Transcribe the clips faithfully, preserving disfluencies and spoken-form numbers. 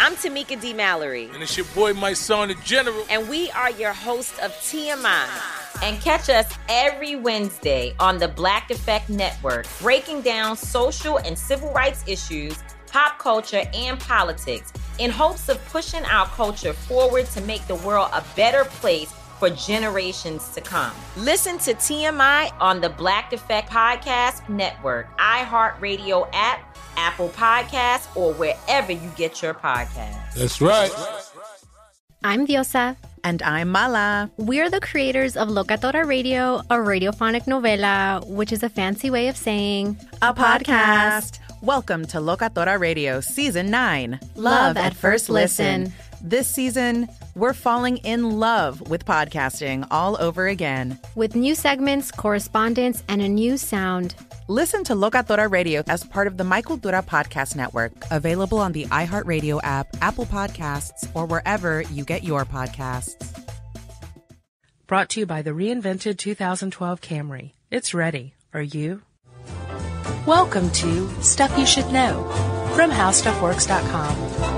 I'm Tamika D. Mallory. And it's your boy, my son, the General. And we are your hosts of T M I. And catch us every Wednesday on the Black Effect Network, breaking down social and civil rights issues, pop culture, and politics in hopes of pushing our culture forward to make the world a better place for generations to come. Listen to T M I on the Black Effect Podcast Network, iHeartRadio app, Apple Podcasts, or wherever you get your podcasts. That's right. I'm Diosa. And I'm Mala. We're the creators of Locatora Radio, a radiophonic novela, which is a fancy way of saying a podcast. Welcome to Locatora Radio Season nine. Love at First Listen. This season, we're falling in love with podcasting all over again. With new segments, correspondence, and a new sound. Listen to Locatora Radio as part of the My Cultura Podcast Network, available on the iHeartRadio app, Apple Podcasts, or wherever you get your podcasts. Brought to you by the reinvented two thousand twelve Camry. It's ready. Are you? Welcome to Stuff You Should Know from How Stuff Works dot com.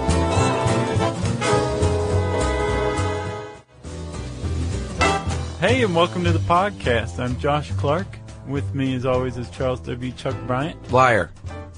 Hey, and welcome to the podcast. I'm Josh Clark. With me, as always, is Charles W. Chuck Bryant. Liar.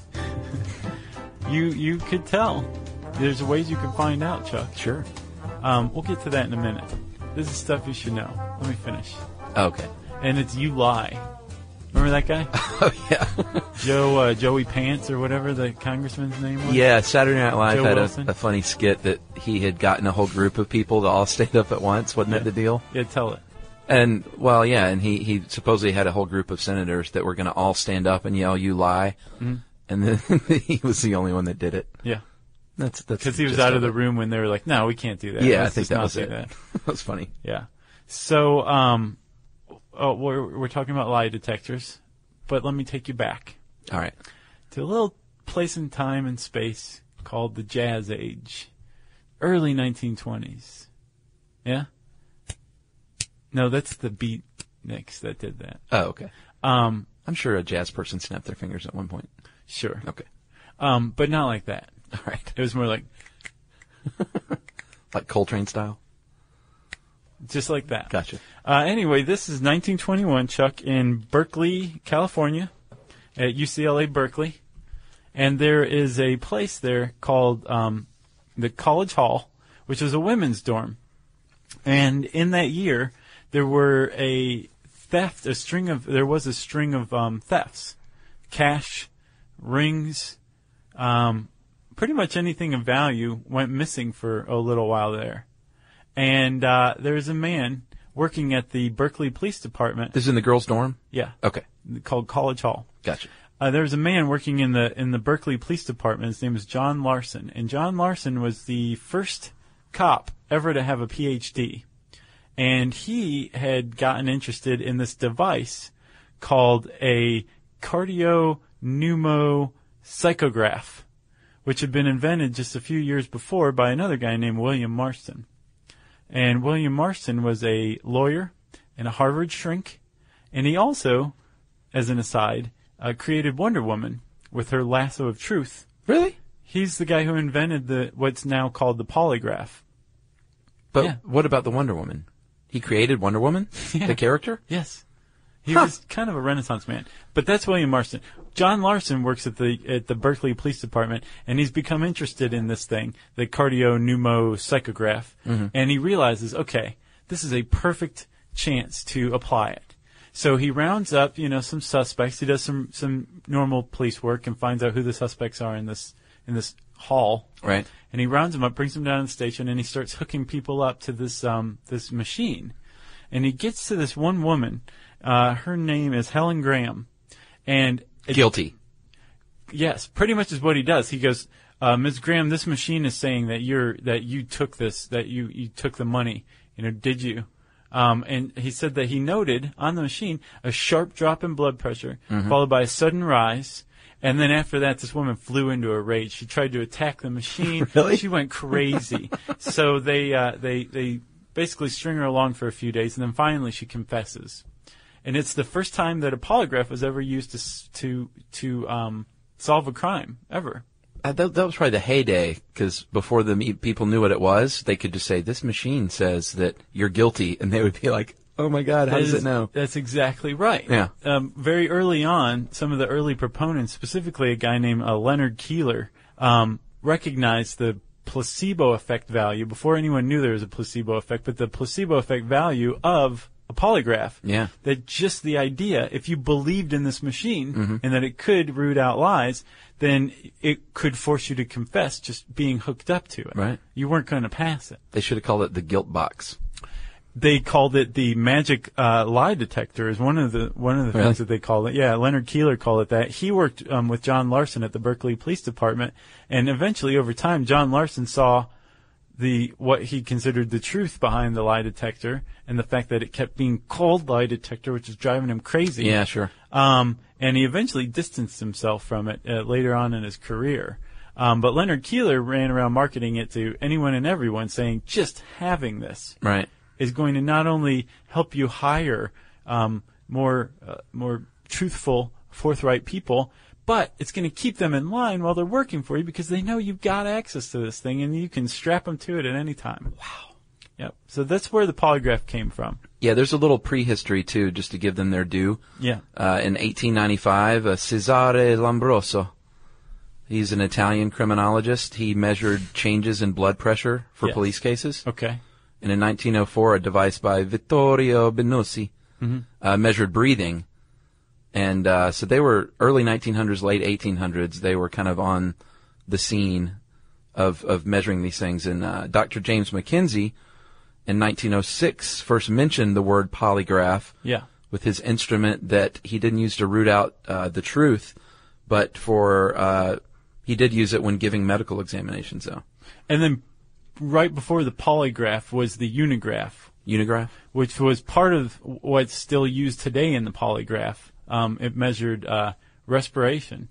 you you could tell. There's ways you can find out, Chuck. Sure. Um, we'll get to that in a minute. This is Stuff You Should Know. Let me finish. Okay. And it's You Lie. Remember that guy? Oh, yeah. Joe uh, Joey Pants or whatever the congressman's name was? Yeah, Saturday Night Live Joe had a, Wilson? a funny skit that he had gotten a whole group of people to all stand up at once. Wasn't Yeah. that the deal? Yeah, tell it. And, well, yeah, and he, he supposedly had a whole group of senators that were going to all stand up and yell, "You lie." Mm-hmm. And then he was the only one that did it. Yeah. That's that's Because he was just out of the it. room when they were like, no, we can't do that. Yeah, Let's I think just that not was do it. that. That was funny. Yeah. So, um, oh, we're, we're talking about lie detectors, but let me take you back All right. to a little place in time and space called the Jazz Age, early nineteen twenties. Yeah? No, that's the Beatniks that did that. Oh, okay. Um, I'm sure a jazz person snapped their fingers at one point. sure. Okay. Um, but not like that. All right. It was more like, Like Coltrane style? just like that. Gotcha. Uh, anyway, this is nineteen twenty-one, Chuck, in Berkeley, California, at U C L A Berkeley. And there is a place there called um, the College Hall, which is a women's dorm. And in that year, there were a theft, a string of, there was a string of um, thefts. Cash, rings, um, pretty much anything of value went missing for a little while there. And uh, there's a man working at the Berkeley Police Department. This is in the girls' dorm? Yeah. Okay. Called College Hall. Gotcha. Uh, there was a man working in the in the Berkeley Police Department. His name was John Larson. And John Larson was the first cop ever to have a P H D. And he had gotten interested in this device called a cardiopneumopsychograph, which had been invented just a few years before by another guy named William Marston. And William Marston was a lawyer and a Harvard shrink. And he also, as an aside, uh, created Wonder Woman with her lasso of truth. Really? He's the guy who invented the what's now called the polygraph. But Yeah. what about the Wonder Woman? He created Wonder Woman? Yeah. The character? Yes. He Huh. was kind of a Renaissance man. But that's William Marston. John Larson works at the at the Berkeley Police Department, and he's become interested in this thing, the cardiopneumopsychograph. Mm-hmm. And he realizes, okay, this is a perfect chance to apply it. So he rounds up, you know, some suspects. He does some, some normal police work and finds out who the suspects are in this in this hall. Right. And he rounds them up, brings them down to the station, and he starts hooking people up to this um this machine. And he gets to this one woman. Uh, her name is Helen Graham. And it- Guilty. Yes, pretty much is what he does. He goes, uh, Miz Graham, this machine is saying that you're that you took this, that you, you took the money. You know, did you? Um, and he said that he noted on the machine a sharp drop in blood pressure, Mm-hmm. followed by a sudden rise. And then after that, this woman flew into a rage. She tried to attack the machine. Really? She went crazy. So they, uh, they, they basically string her along for a few days, and then finally she confesses. And it's the first time that a polygraph was ever used to, s- to, to, um, solve a crime ever. Uh, that, that was probably the heyday, because before the me- people knew what it was, they could just say, this machine says that you're guilty, and they would be like, oh my God, how That does is- it know? That's exactly right. Yeah. Um, very early on, some of the early proponents, specifically a guy named uh, Leonard Keeler, um, recognized the placebo effect value before anyone knew there was a placebo effect, but the placebo effect value of a polygraph. Yeah. That just the idea, if you believed in this machine mm-hmm. and that it could root out lies, then it could force you to confess just being hooked up to it. Right. You weren't going to pass it. They should have called it the guilt box. They called it the magic uh, lie detector. Is one of the one of the Really? things that they called it. Yeah, Leonard Keeler called it that. He worked um, with John Larson at the Berkeley Police Department, and eventually, over time, John Larson saw the what he considered the truth behind the lie detector, and the fact that it kept being called lie detector, which was driving him crazy. Yeah, sure. Um, and he eventually distanced himself from it uh, later on in his career. Um, but Leonard Keeler ran around marketing it to anyone and everyone, saying just having this Right. is going to not only help you hire um, more uh, more truthful, forthright people, but it's going to keep them in line while they're working for you because they know you've got access to this thing and you can strap them to it at any time. Wow. Yep. So that's where the polygraph came from. Yeah, there's a little prehistory, too, just to give them their due. Yeah. Uh, in eighteen ninety-five, uh, Cesare Lombroso, he's an Italian criminologist. He measured changes in blood pressure for Yes. police cases. Okay. And in nineteen oh four, a device by Vittorio Benussi Mm-hmm. uh, measured breathing. And uh, so they were early nineteen hundreds, late eighteen hundreds. They were kind of on the scene of of measuring these things. And uh, Doctor James McKenzie, in nineteen oh six, first mentioned the word polygraph Yeah. with his instrument that he didn't use to root out uh, the truth, but for uh, he did use it when giving medical examinations, though. And then right before the polygraph was the unigraph, Unigraph? which was part of what's still used today in the polygraph. Um, it measured uh, respiration.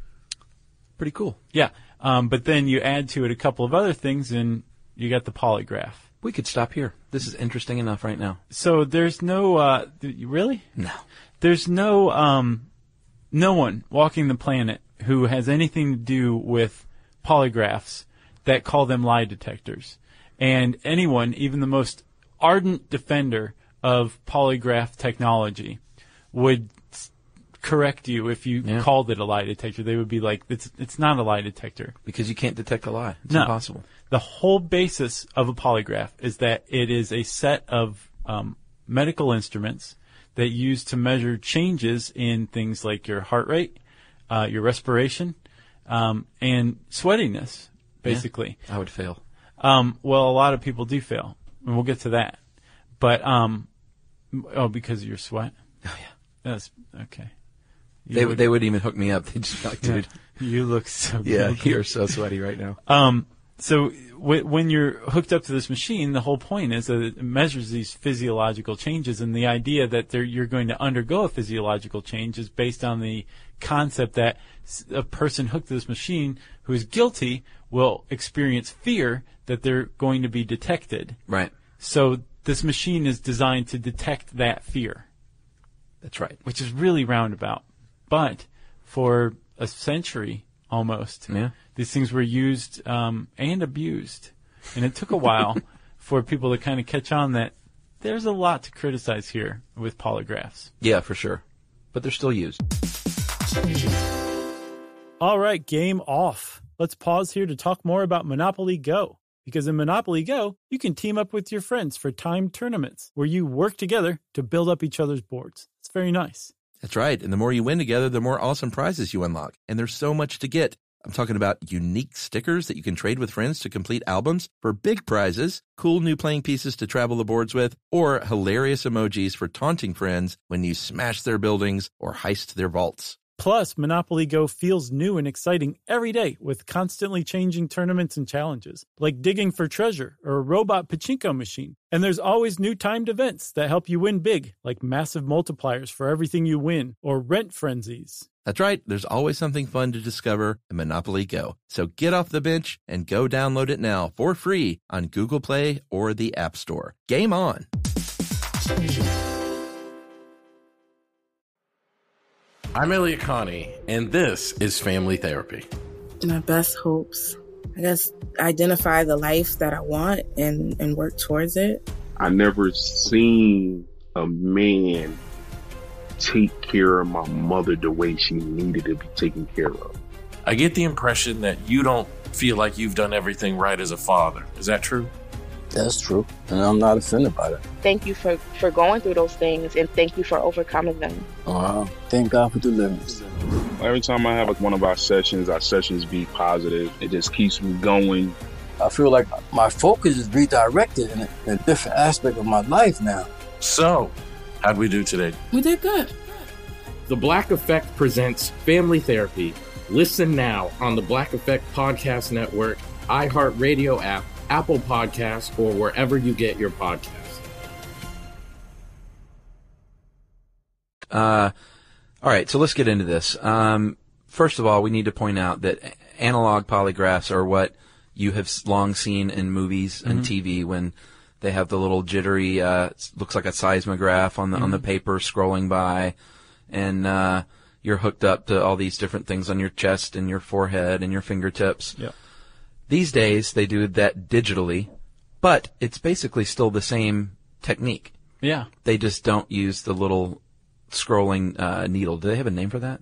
Pretty cool. Yeah. Um, but then you add to it a couple of other things, and you got the polygraph. We could stop here. This is interesting enough right now. So there's no, uh, th- really? No. There's no, um, no one walking the planet who has anything to do with polygraphs that call them lie detectors. And anyone, even the most ardent defender of polygraph technology, would s- correct you if you Yeah. called it a lie detector. They would be like, it's it's not a lie detector. Because you can't detect a lie. It's No. impossible. The whole basis of a polygraph is that it is a set of um, medical instruments that use to measure changes in things like your heart rate, uh, your respiration, um, and sweatiness, basically. I would fail. Um, well, a lot of people do fail, and we'll get to that. But, um, oh, because of your sweat? Oh, yeah. That's, okay. You They, would- they would even hook me up. They'd just be like, dude, You look so yeah, guilty. you're so sweaty right now. Um, so w- when you're hooked up to this machine, the whole point is that it measures these physiological changes, and the idea that there, you're going to undergo a physiological change is based on the concept that s- a person hooked to this machine who is guilty will experience fear that they're going to be detected. Right. So this machine is designed to detect that fear, That's right. which is really roundabout. But for a century almost, Yeah. these things were used um, and abused. And it took a while for people to kind of catch on that there's a lot to criticize here with polygraphs. Yeah, for sure. But they're still used. All right, game off. Let's pause here to talk more about Monopoly Go. Because in Monopoly Go, you can team up with your friends for timed tournaments where you work together to build up each other's boards. It's very nice. That's right. And the more you win together, the more awesome prizes you unlock. And there's so much to get. I'm talking about unique stickers that you can trade with friends to complete albums for big prizes, cool new playing pieces to travel the boards with, or hilarious emojis for taunting friends when you smash their buildings or heist their vaults. Plus, Monopoly Go feels new and exciting every day with constantly changing tournaments and challenges, like digging for treasure or a robot pachinko machine. And there's always new timed events that help you win big, like massive multipliers for everything you win or rent frenzies. That's right. There's always something fun to discover in Monopoly Go. So get off the bench and go download it now for free on Google Play or the App Store. Game on. I'm Elliot Connie, and this is Family Therapy. My best hopes, I guess, identify the life that I want and, and work towards it. I never seen a man take care of my mother the way she needed to be taken care of. I get the impression that you don't feel like you've done everything right as a father. Is that true? That's true, and I'm not offended by that. Thank you for, for going through those things, and thank you for overcoming them. Wow. Thank God for deliverance. Every time I have like one of our sessions, our sessions be positive. It just keeps me going. I feel like my focus is redirected in a, in a different aspect of my life now. So, how'd we do today? We did good. The Black Effect presents Family Therapy. Listen now on the Black Effect Podcast Network, iHeartRadio app, Apple Podcasts, or wherever you get your podcasts. Uh, all right, so let's get into this. Um, first of all, we need to point out that analog polygraphs are what you have long seen in movies and Mhm. T V when they have the little jittery, uh, looks like a seismograph on the on the Mhm. paper scrolling by, and uh, you're hooked up to all these different things on your chest and your forehead and your fingertips. Yep. These days, they do that digitally, but it's basically still the same technique. Yeah. They just don't use the little scrolling uh, needle. Do they have a name for that?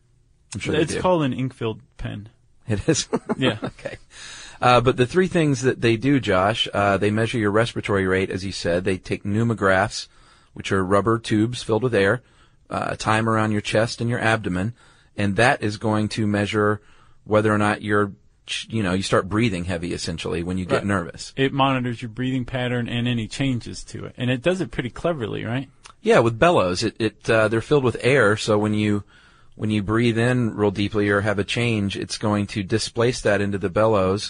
I'm sure It's they do. called an ink-filled pen. It is? Yeah. Okay. Uh, but the three things that they do, Josh, uh, they measure your respiratory rate, as you said. They take pneumographs, which are rubber tubes filled with air, uh, tie them around your chest and your abdomen, and that is going to measure whether or not you're, you know, you start breathing heavy, essentially, when you get Right. nervous. It monitors your breathing pattern and any changes to it. And it does it pretty cleverly, right? Yeah, with bellows, it, it uh, they're filled with air, so when you when you breathe in real deeply or have a change, it's going to displace that into the bellows,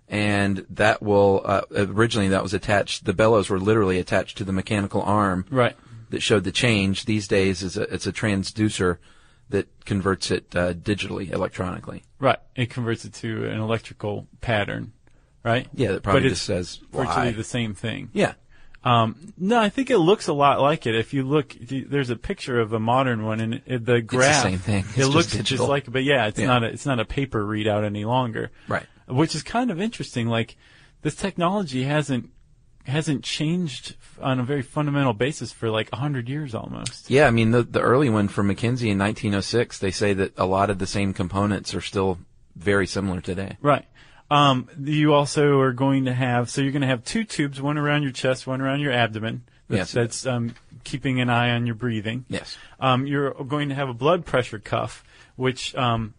and that will uh, originally that was attached. The bellows were literally attached to the mechanical arm, right, that showed the change. These days, is a, it's a transducer that converts it uh, digitally, electronically. Right. It converts it to an electrical pattern, right? Yeah, that probably but just it's says virtually why. the same thing. Yeah. Um, no, I think it looks a lot like it. If you look, there's a picture of a modern one, and it, the graph, same thing. It's it just looks just, digital. like it, but yeah, it's Yeah. not a, it's not a paper readout any longer. Right. Which is kind of interesting. Like, this technology hasn't hasn't changed on a very fundamental basis for like a hundred years almost. Yeah, I mean, the the early one from McKinsey in nineteen oh six, they say that a lot of the same components are still very similar today. Right. Um, you also are going to have, so you're going to have two tubes, one around your chest, one around your abdomen. That's, Yes. that's um, keeping an eye on your breathing. Yes. Um, you're going to have a blood pressure cuff, which um,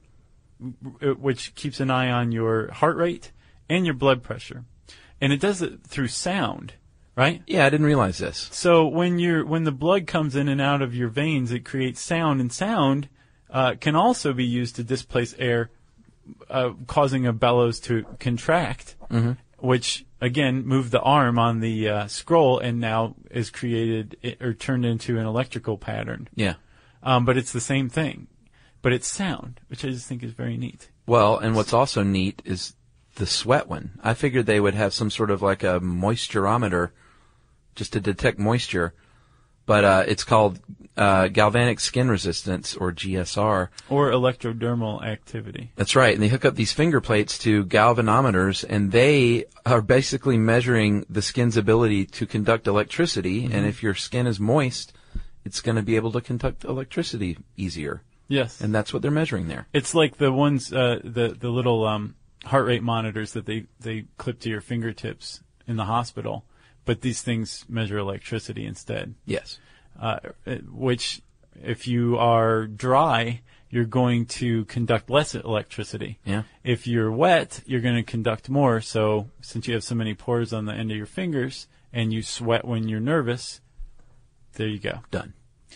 w- which keeps an eye on your heart rate and your blood pressure, and it does it through sound, right? Yeah, I didn't realize this. So when you're when the blood comes in and out of your veins, it creates sound, and sound uh, can also be used to displace air, uh, causing a bellows to contract, Mhm. which again moved the arm on the uh, scroll and now is created i- or turned into an electrical pattern. Yeah. Um, but it's the same thing, but it's sound, which I just think is very neat. Well, and what's also neat is the sweat one. I figured they would have some sort of like a moisturometer just to detect moisture, but uh, it's called uh, galvanic skin resistance, or G S R. Or electrodermal activity. That's right, and they hook up these finger plates to galvanometers, and they are basically measuring the skin's ability to conduct electricity, Mhm. and if your skin is moist, it's going to be able to conduct electricity easier. Yes. And that's what they're measuring there. It's like the ones, uh, the the little um, heart rate monitors that they, they clip to your fingertips in the hospital, but these things measure electricity instead. Yes. Uh, which, if you are dry, you're going to conduct less electricity. Yeah. If you're wet, you're going to conduct more. So since you have so many pores on the end of your fingers and you sweat when you're nervous, there you go. Done.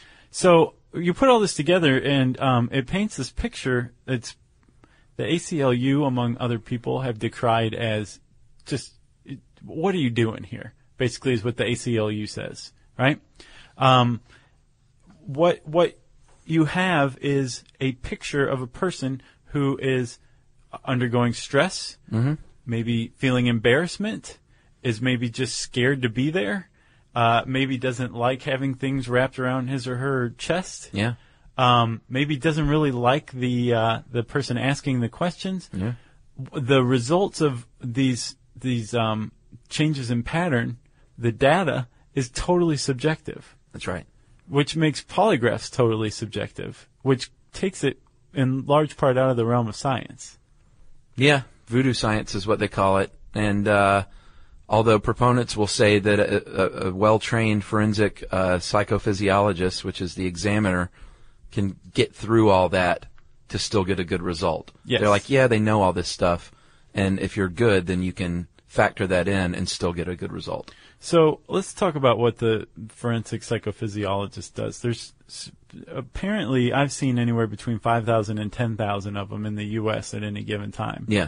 So you put all this together, and um, it paints this picture that's the A C L U, among other people, have decried as just, what are you doing here? Basically is what the A C L U says, right? Um, what what you have is a picture of a person who is undergoing stress, Mhm. maybe feeling embarrassment, is maybe just scared to be there, uh, maybe doesn't like having things wrapped around his or her chest. Yeah. um, maybe doesn't really like the uh, the person asking the questions. Yeah. The results of these these um, changes in pattern, the data, is totally subjective. That's right. Which makes polygraphs totally subjective, which takes it in large part out of the realm of science. Yeah, voodoo science is what they call it. And uh, although proponents will say that a, a, a well-trained forensic uh, psychophysiologist, which is the examiner, can get through all that to still get a good result. Yes. They're like, yeah, they know all this stuff, and if you're good, then you can factor that in and still get a good result. So let's talk about what the forensic psychophysiologist does. There's apparently, I've seen anywhere between five thousand and ten thousand of them in the U S at any given time. Yeah.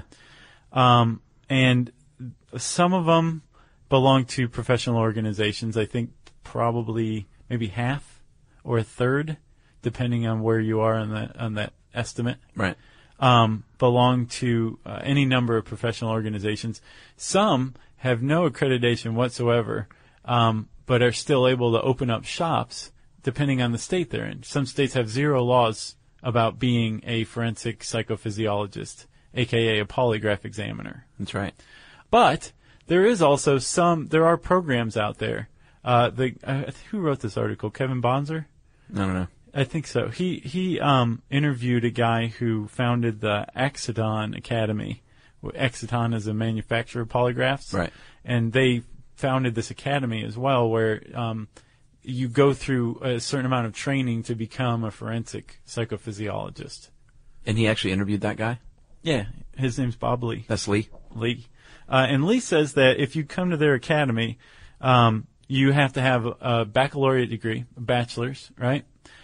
Um, and some of them belong to professional organizations. I think probably maybe half or a third, depending on where you are on that on that estimate. Right. Um, belong to uh, any number of professional organizations. Some have no accreditation whatsoever, um, but are still able to open up shops depending on the state they're in. Some states have zero laws about being a forensic psychophysiologist, aka a polygraph examiner. That's right. But there is also some, there are programs out there. Uh, the, uh, who wrote this article? Kevin Bonser? I don't know. I think so. He he um, interviewed a guy who founded the Exciton Academy. Exciton is a manufacturer of polygraphs, right? And they founded this academy as well, where um, you go through a certain amount of training to become a forensic psychophysiologist. And he actually interviewed that guy? Yeah, his name's Bob Lee. That's Lee. Lee, uh, and Lee says that if you come to their academy, um, you have to have a baccalaureate degree, a bachelor's, right?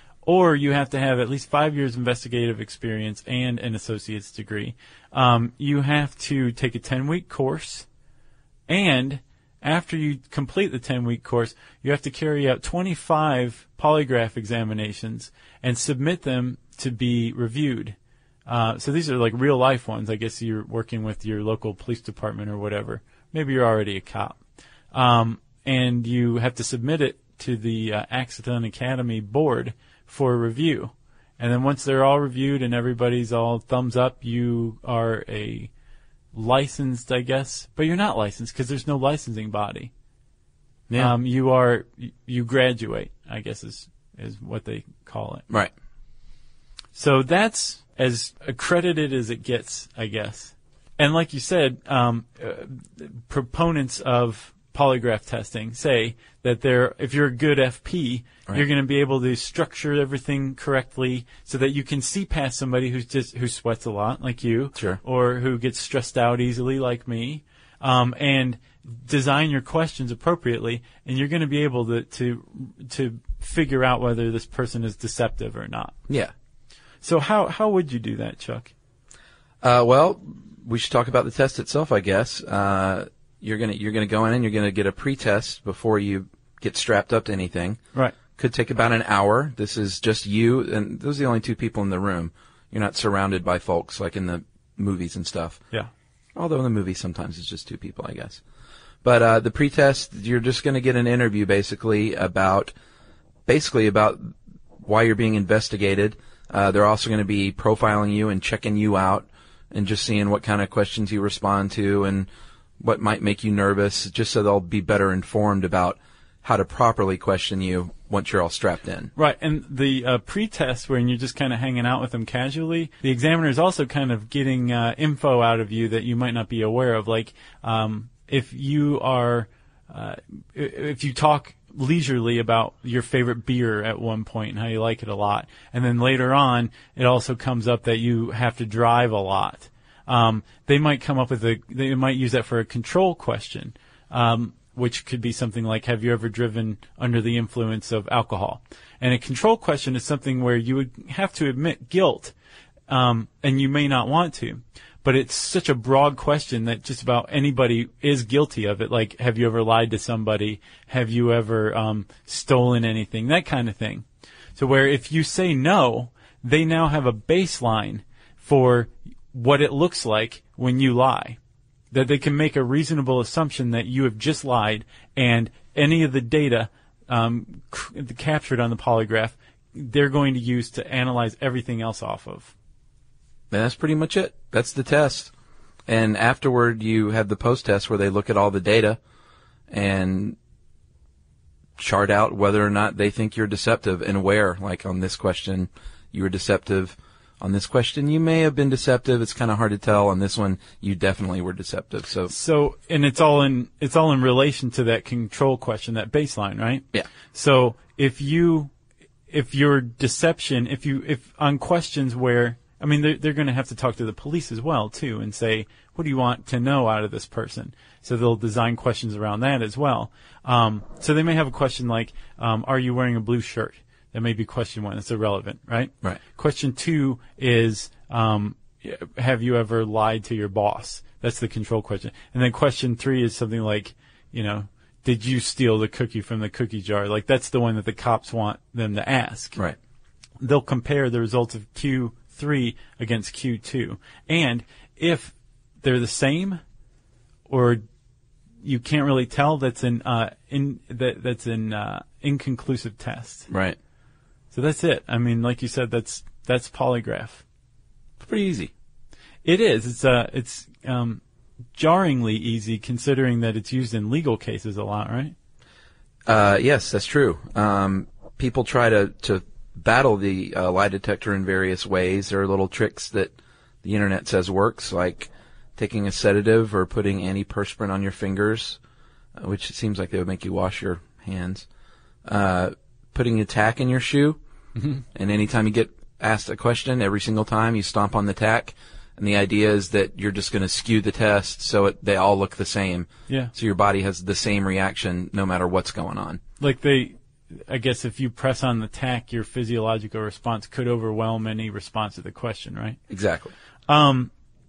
Or you have to have at least five years investigative experience and an associate's degree. Um, you have to take a ten-week course, and after you complete the ten-week course, you have to carry out twenty-five polygraph examinations and submit them to be reviewed. Uh, so these are like real-life ones. I guess you're working with your local police department or whatever. Maybe you're already a cop. Um, and you have to submit it to the uh, Exciton Academy board for review. And then once they're all reviewed and everybody's all thumbs up, you are a licensed, I guess, but you're not licensed because there's no licensing body. Yeah. Um, you are, you graduate, I guess is, is what they call it. Right. So that's as accredited as it gets, I guess. And like you said, um, uh, proponents of polygraph testing say that they're, if you're a good F P, right, you're going to be able to structure everything correctly so that you can see past somebody who's just who sweats a lot, like you, sure, or who gets stressed out easily, like me, um, and design your questions appropriately, and you're going to be able to to to figure out whether this person is deceptive or not. Yeah. So how how would you do that, Chuck? Uh, well, we should talk about the test itself, I guess. Uh, You're gonna you're gonna go in and you're gonna get a pre-test before you get strapped up to anything. Right. Could take about an hour. This is just you, and those are the only two people in the room. You're not surrounded by folks like in the movies and stuff. Yeah. Although in the movies sometimes it's just two people, I guess. But uh, the pre-test, you're just gonna get an interview basically about basically about why you're being investigated. Uh, they're also gonna be profiling you and checking you out and just seeing what kind of questions you respond to and what might make you nervous, just so they'll be better informed about how to properly question you once you're all strapped in. Right, and the uh, pre-test when you're just kind of hanging out with them casually, the examiner is also kind of getting uh, info out of you that you might not be aware of. Like, um, if you are, uh, if you talk leisurely about your favorite beer at one point and how you like it a lot, and then later on it also comes up that you have to drive a lot. Um, they might come up with a, they might use that for a control question, um, which could be something like, have you ever driven under the influence of alcohol? And a control question is something where you would have to admit guilt, um, and you may not want to, but it's such a broad question that just about anybody is guilty of it. Like, have you ever lied to somebody? Have you ever, um, stolen anything? That kind of thing. So where if you say no, they now have a baseline for what it looks like when you lie, that they can make a reasonable assumption that you have just lied, and any of the data um, c- captured on the polygraph they're going to use to analyze everything else off of. And that's pretty much it. That's the test. And afterward, you have the post-test where they look at all the data and chart out whether or not they think you're deceptive and where. Like on this question, you were deceptive. On this question, you may have been deceptive. It's kind of hard to tell. On this one, you definitely were deceptive. So, so, and it's all in it's all in relation to that control question, that baseline, right? Yeah. So if you if your deception, if you if on questions where I mean, they're, they're going to have to talk to the police as well, too, and say, what do you want to know out of this person? So they'll design questions around that as well. Um, so they may have a question like, um, are you wearing a blue shirt? That may be question one. It's irrelevant, right? Right. Question two is, um, have you ever lied to your boss? That's the control question. And then question three is something like, you know, did you steal the cookie from the cookie jar? Like, that's the one that the cops want them to ask. Right. They'll compare the results of Q three against Q two. And if they're the same, or you can't really tell, that's an uh, in that that's an uh, inconclusive test. Right. So that's it. I mean, like you said, that's that's polygraph. Pretty easy. It is. It's uh it's um jarringly easy considering that it's used in legal cases a lot, right? Uh, yes, that's true. Um, people try to to battle the uh, lie detector in various ways. There are little tricks that the internet says works, like taking a sedative or putting antiperspirant on your fingers, uh, which it seems like they would make you wash your hands. Uh, putting a tack in your shoe, mm-hmm. and anytime you get asked a question, every single time you stomp on the tack, and the idea is that you're just going to skew the test so it, they all look the same. Yeah. So your body has the same reaction no matter what's going on. Like they... I guess if you press on the tack, your physiological response could overwhelm any response to the question, right? Exactly. Um,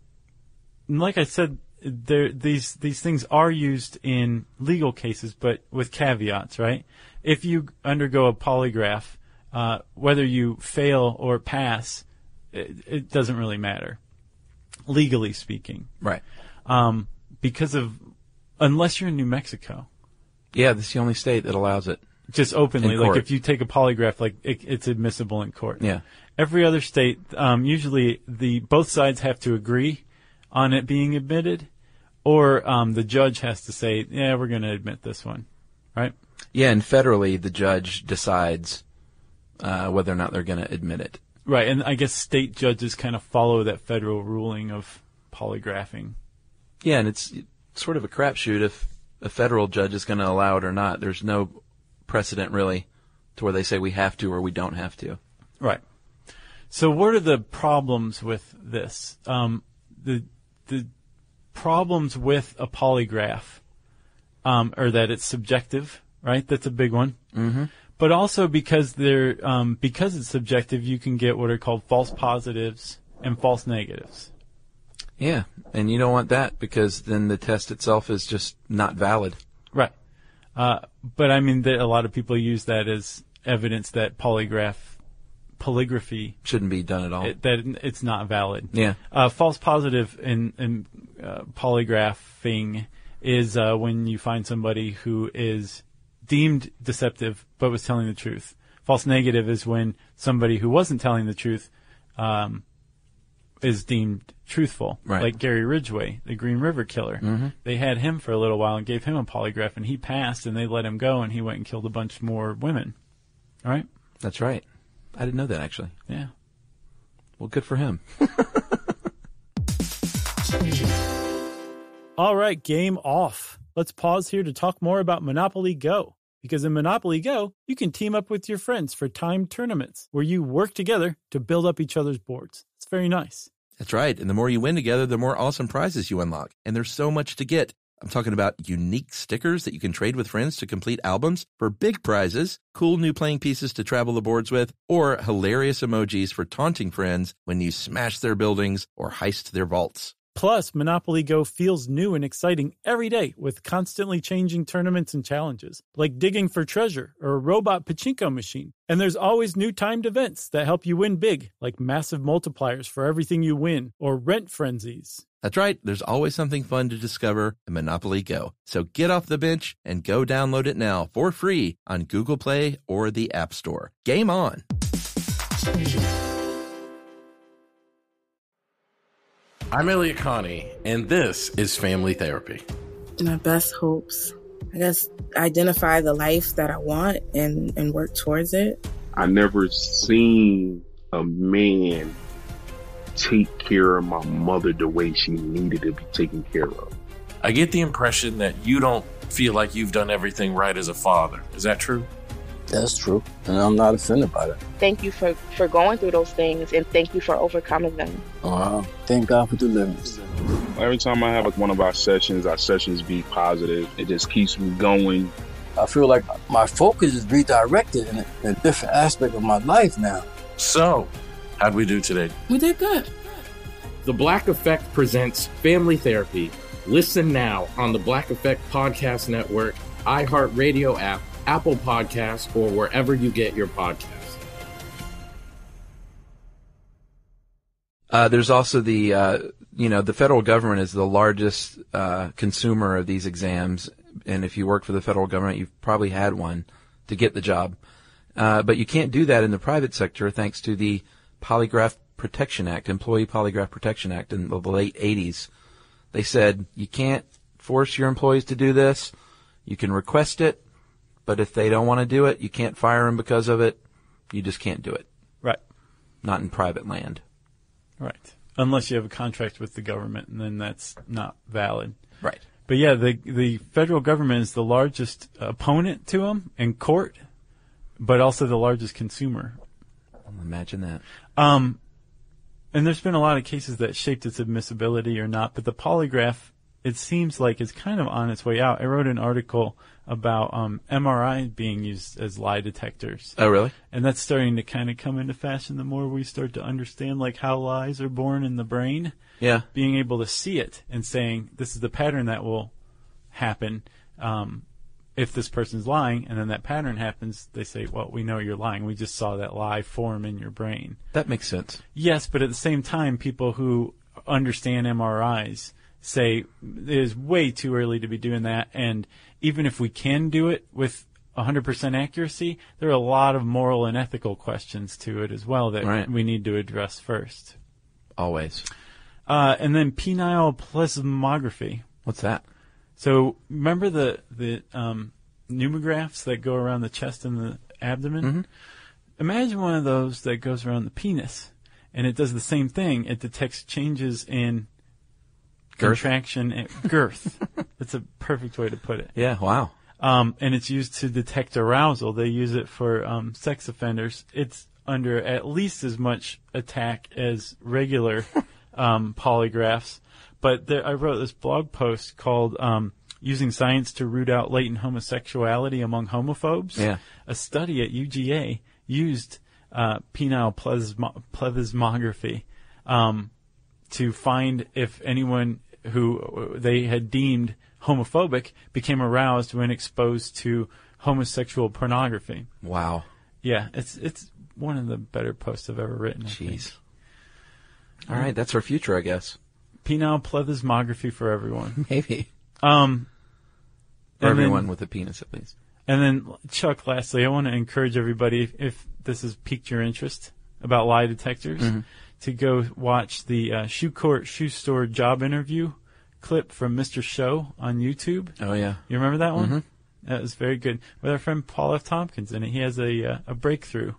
like I said, there these these things are used in legal cases, but with caveats, right? If you undergo a polygraph, uh, whether you fail or pass, it, it doesn't really matter, legally speaking. Right. Um, because of, unless you're in New Mexico. Yeah, that's the only state that allows it. Just openly, In like court. if you take a polygraph, like it, it's admissible in court. Yeah. Every other state, um, usually the both sides have to agree on it being admitted, or um, the judge has to say, "Yeah, we're going to admit this one," right? Yeah, and federally, the judge decides uh, whether or not they're going to admit it. Right, and I guess state judges kind of follow that federal ruling of polygraphing. Yeah, and it's sort of a crapshoot if a federal judge is going to allow it or not. There's no precedent really to where they say we have to or we don't have to. Right. So what are the problems with this? Um, the the problems with a polygraph um, are that it's subjective, right? That's a big one. Mm-hmm. But also because they're um, because it's subjective, you can get what are called false positives and false negatives. Yeah, and you don't want that because then the test itself is just not valid. Right. Uh, but I mean, that a lot of people use that as evidence that polygraph, polygraphy shouldn't be done at all. It, that it's not valid. Yeah. Uh, false positive in, in uh, polygraphing is uh, when you find somebody who is deemed deceptive but was telling the truth. False negative is when somebody who wasn't telling the truth um, is deemed truthful, right. Like Gary Ridgway, the Green River Killer. Mm-hmm. They had him for a little while and gave him a polygraph, and he passed, and they let him go, and he went and killed a bunch more women. All right? That's right. I didn't know that, actually. Yeah. Well, good for him. All right, game off. Let's pause here to talk more about Monopoly Go. Because in Monopoly Go, you can team up with your friends for timed tournaments where you work together to build up each other's boards. It's very nice. That's right. And the more you win together, the more awesome prizes you unlock. And there's so much to get. I'm talking about unique stickers that you can trade with friends to complete albums for big prizes, cool new playing pieces to travel the boards with, or hilarious emojis for taunting friends when you smash their buildings or heist their vaults. Plus, Monopoly Go feels new and exciting every day with constantly changing tournaments and challenges, like digging for treasure or a robot pachinko machine. And there's always new timed events that help you win big, like massive multipliers for everything you win or rent frenzies. That's right. There's always something fun to discover in Monopoly Go. So get off the bench and go download it now for free on Google Play or the App Store. Game on! I'm Elliot Connie, and this is Family Therapy. My best hopes, I guess, identify the life that I want and, and work towards it. I never seen a man take care of my mother the way she needed to be taken care of. I get the impression that you don't feel like you've done everything right as a father. Is that true? That's true, and I'm not offended by that. Thank you for, for going through those things, and thank you for overcoming them. Wow. Thank God for deliverance. Every time I have like one of our sessions, our sessions be positive. It just keeps me going. I feel like my focus is redirected in a, in a different aspect of my life now. So, how'd we do today? We did good. The Black Effect presents Family Therapy. Listen now on the Black Effect Podcast Network, iHeartRadio app, Apple Podcasts, or wherever you get your podcasts. Uh, there's also the, uh, you know, the federal government is the largest uh, consumer of these exams. And if you work for the federal government, you've probably had one to get the job. Uh, but you can't do that in the private sector thanks to the Polygraph Protection Act, Employee Polygraph Protection Act in the late eighties. They said you can't force your employees to do this. You can request it, but if they don't want to do it, you can't fire them because of it. You just can't do it. Right. Not in private land. Right. Unless you have a contract with the government, and then that's not valid. Right. But yeah, the the federal government is the largest opponent to them in court, but also the largest consumer. Imagine that. Um, and there's been a lot of cases that shaped its admissibility or not, but the polygraph, it seems like it's kind of on its way out. I wrote an article about um, M R I being used as lie detectors. Oh, really? And that's starting to kind of come into fashion the more we start to understand like how lies are born in the brain. Yeah. Being able to see it and saying, this is the pattern that will happen um, if this person's lying, and then that pattern happens, they say, well, we know you're lying. We just saw that lie form in your brain. That makes sense. Yes, but at the same time, people who understand M R Is say it is way too early to be doing that, and even if we can do it with one hundred percent accuracy, there are a lot of moral and ethical questions to it as well that right. we need to address first. Always. Uh, and then penile plasmography. What's that? So remember the the um, pneumographs that go around the chest and the abdomen? Mm-hmm. Imagine one of those that goes around the penis, and it does the same thing. It detects changes in girth. contraction and girth. That's a perfect way to put it. Yeah, wow. Um, and it's used to detect arousal. They use it for um, sex offenders. It's under at least as much attack as regular um, polygraphs. But there, I wrote this blog post called um, Using Science to Root Out Latent Homosexuality Among Homophobes. Yeah. A study at U G A used uh, penile plasma- plasmography um, to find if anyone who they had deemed homophobic became aroused when exposed to homosexual pornography. Wow. Yeah, it's it's one of the better posts I've ever written. I Jeez. think. All right, that's our future, I guess. Penile plasmography for everyone. Maybe. Um, for and everyone then, with a penis, at least. And then, Chuck, lastly, I want to encourage everybody, if, if this has piqued your interest about lie detectors, mm-hmm. to go watch the uh, Shoe Court Shoe Store job interview clip from Mister Show on YouTube. Oh, yeah. You remember that one? Mm-hmm. That was very good. With our friend Paul F. Tompkins in it. He has a uh, a breakthrough.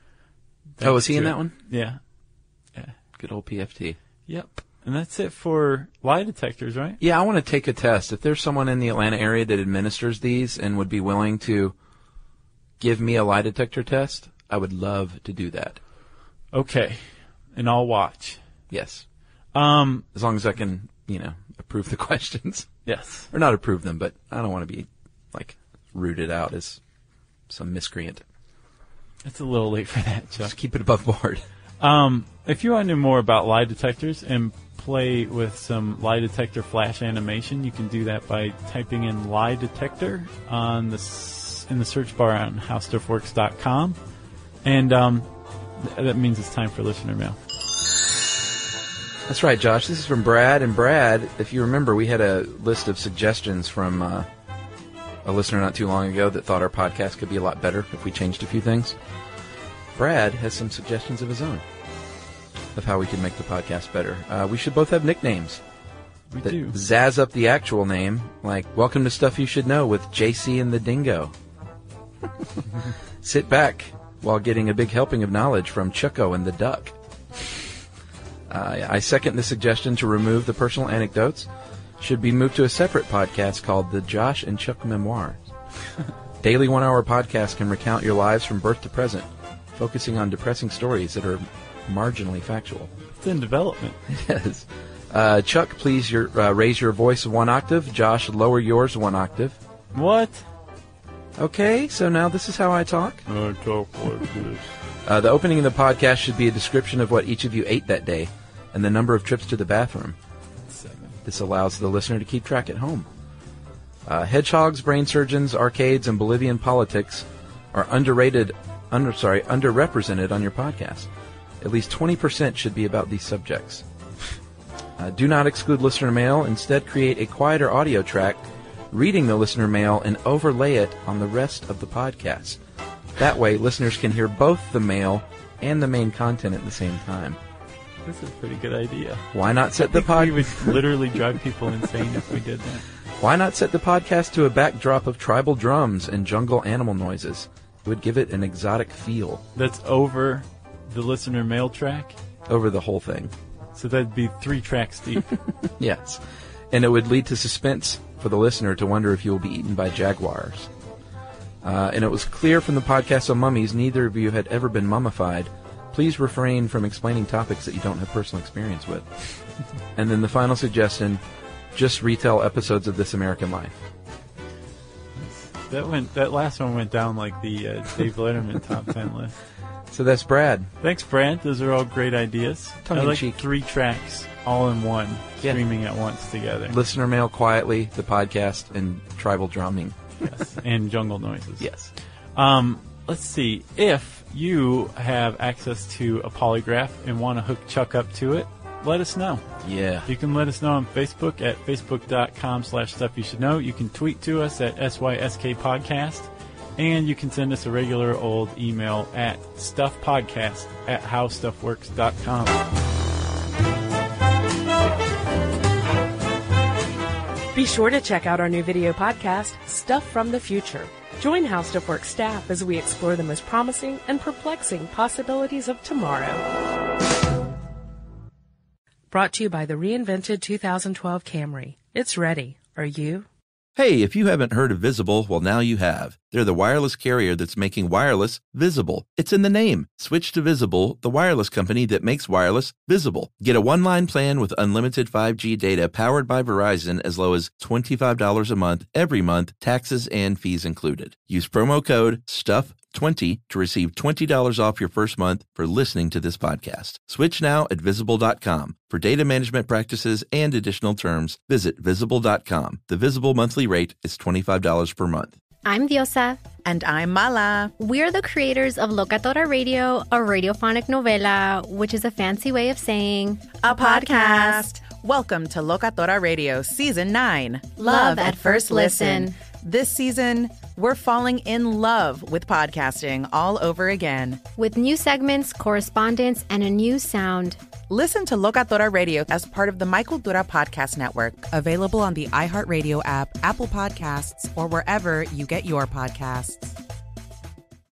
Oh, was he in it. that one? Yeah. Yeah. Good old P F T. Yep. And that's it for lie detectors, right? Yeah, I want to take a test. If there's someone in the Atlanta area that administers these and would be willing to give me a lie detector test, I would love to do that. Okay. And I'll watch. Yes. Um, as long as I can, you know, approve the questions. Yes. Or not approve them, but I don't want to be, like, rooted out as some miscreant. It's a little late for that, Chuck. Just keep it above board. Um, if you want to know more about lie detectors and play with some lie detector flash animation, you can do that by typing in lie detector on the s- in the search bar on how stuff works dot com. And um, th- that means it's time for listener mail. That's right, Josh. This is from Brad. And Brad, if you remember, we had a list of suggestions from uh, a listener not too long ago that thought our podcast could be a lot better if we changed a few things. Brad has some suggestions of his own of how we can make the podcast better. Uh, we should both have nicknames. We that do. Zazz up the actual name, like Welcome to Stuff You Should Know with J C and the Dingo. Sit back while getting a big helping of knowledge from Chucko and the Duck. Uh, I second the suggestion to remove the personal anecdotes. Should be moved to a separate podcast called the Josh and Chuck Memoirs. Daily one-hour podcast can recount your lives from birth to present, focusing on depressing stories that are marginally factual. It's in development. It is. Uh, Chuck, please your, uh, raise your voice one octave. Josh, lower yours one octave. What? Okay, so now this is how I talk. I talk like this. Uh, the opening of the podcast should be a description of what each of you ate that day and the number of trips to the bathroom. Seven. This allows the listener to keep track at home. Uh, hedgehogs, brain surgeons, arcades, and Bolivian politics are underrated, under, sorry, underrepresented on your podcast. At least twenty percent should be about these subjects. Uh, do not exclude listener mail. Instead, create a quieter audio track reading the listener mail and overlay it on the rest of the podcast. That way, listeners can hear both the mail and the main content at the same time. That's a pretty good idea. Why not set I the think pod? We would literally drive people insane if we did that. Why not set the podcast to a backdrop of tribal drums and jungle animal noises? It would give it an exotic feel. That's over the listener mail track? Over the whole thing. So that'd be three tracks deep. Yes. And it would lead to suspense for the listener to wonder if you will be eaten by jaguars. Uh, and it was clear from the podcast on mummies neither of you had ever been mummified. Please refrain from explaining topics that you don't have personal experience with. And then the final suggestion, just retell episodes of This American Life. That went. That last one went down like the uh, Dave Letterman top ten list. So that's Brad. Thanks, Brad. Those are all great ideas. Tongue I in like cheek. three tracks all in one, Yeah. streaming at once together. Listener mail quietly, the podcast, and tribal drumming. Yes, and jungle noises. Yes. Um, let's see. If you have access to a polygraph and want to hook Chuck up to it, let us know. Yeah. You can let us know on Facebook at facebook.com slash stuff you should know. You can tweet to us at S Y S K podcast. And you can send us a regular old email at stuffpodcast at howstuffworks dot com. Be sure to check out our new video podcast, Stuff from the Future. Join How Stuff Works staff as we explore the most promising and perplexing possibilities of tomorrow. Brought to you by the reinvented two thousand twelve Camry. It's ready. Are you? Hey, if you haven't heard of Visible, well, now you have. They're the wireless carrier that's making wireless visible. It's in the name. Switch to Visible, the wireless company that makes wireless visible. Get a one-line plan with unlimited five G data powered by Verizon as low as twenty-five dollars a month, every month, taxes and fees included. Use promo code stuff twenty to receive twenty dollars off your first month for listening to this podcast. Switch now at visible dot com. For data management practices and additional terms, visit visible dot com. The Visible monthly rate is twenty-five dollars per month. I'm Diosa. And I'm Mala. We're the creators of Locatora Radio, a radiophonic novela, which is a fancy way of saying A podcast. Welcome to Locatora Radio Season nine. Love at First Listen. This season, we're falling in love with podcasting all over again. With new segments, correspondence, and a new sound. Listen to Locatora Radio as part of the Michael Dura Podcast Network, available on the iHeartRadio app, Apple Podcasts, or wherever you get your podcasts.